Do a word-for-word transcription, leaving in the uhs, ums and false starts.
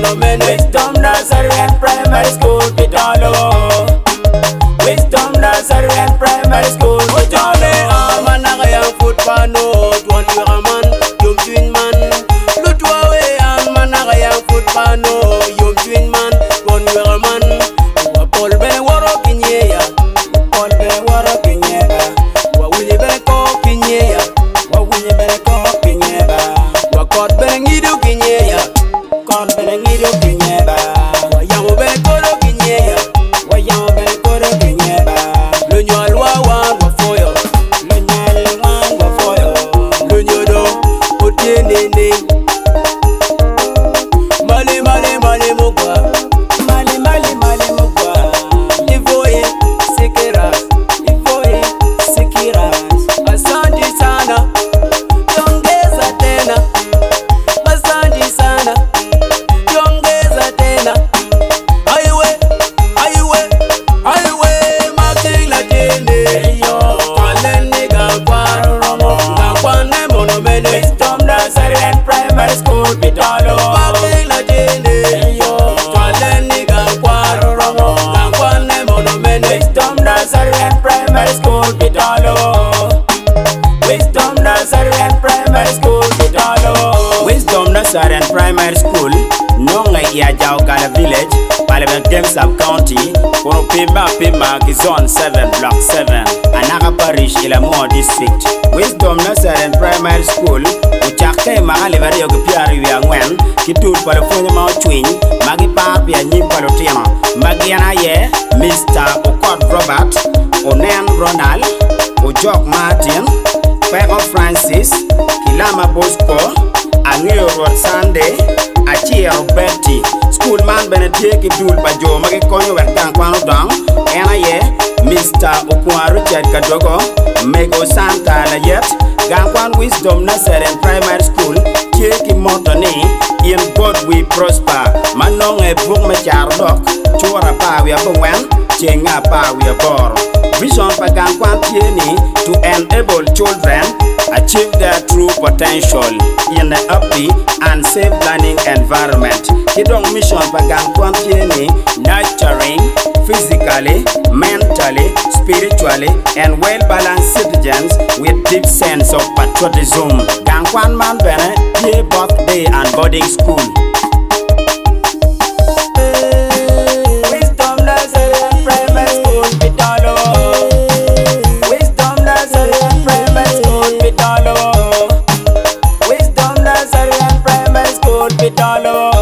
monument. Wisdom Nursery and Primary School, Pitalo. Wisdom Nursery and Primary School, Pitalo. Amanagayang food pano, tuan wiraman, yum twin man. Lutwawe amanagayang food pano, yum twin man, tuan wiraman. Wapol be waro kinyeya, wapol be waro kinyeba. Wawili be ko kinyeya, wawili be ko kinyeba. Wakot be ngidu kinyeya, kot be ngidu kinyeba. Wayangu be koro kinyeya, wayangu be koro kinyeba. Lunyol wawan wafoyo, lunyol wan wafoyo. Lunyodo utinini, mali mali mali mugwa, mali mali mali mugwa. Ivoye sikiras, ivoye sikiras. Asante sana, yongeza tena. Asante sana, yongeza tena. Aiwe, aiwe, aiwe, makila jene. Kaleni gakwan, gakwane monument. Wisdom Nursery and Primary School, Pitalo. Makila jene. Kaleni gakwan, gakwane monument. Wisdom Nursery and Primary School, Pitalo. Wisdom Nursery and Primary School, Pitalo. Wisdom Nursery and Primary School, Nonga ya Jaogala Village, Palebang Sub County, Kono Pima Pima, Zone seven, Block seven, Anaga Parish, Ilamo District. Wisdom Nursery and Primary School, Uchake Mahalivari Ogipiari Wiangwen, Kitul Palafonya Mao Twin, Magi Papi and Nim Palotima, Magiana Ye, Mister Okot Robert, Onen Ronald, Ojok Martin, Pego Francis, Kilama Bosco, Angio Road Sunday, Achia Betty, Schoolman Benedict Dul Bajo, Magi Konyo Wekang Kwano Dong, Ena Ye, Mister Okwa Richard Kadogo, Mego Santa Layet, Gangwan Wisdom Nursery and Primary School, Kieki Motoni, in God we prosper, Manong e Book Machardok, Chora Pa we are Wen, Chenga Pa we are bor. Vision Pagangwan Tieni to enable children achieve their true potential in the happy and safe learning environment. Kidong mission Pagangwan Tieni nurturing physically, mentally, spiritually, and well-balanced citizens with deep sense of patriotism. Gangwan Man Bene, Day Birthday and Boarding School. Wisdom Nursery and Primary School, Pitalo. Wisdom Nursery and Primary School, Pitalo. Wisdom Nursery and Primary School, Pitalo.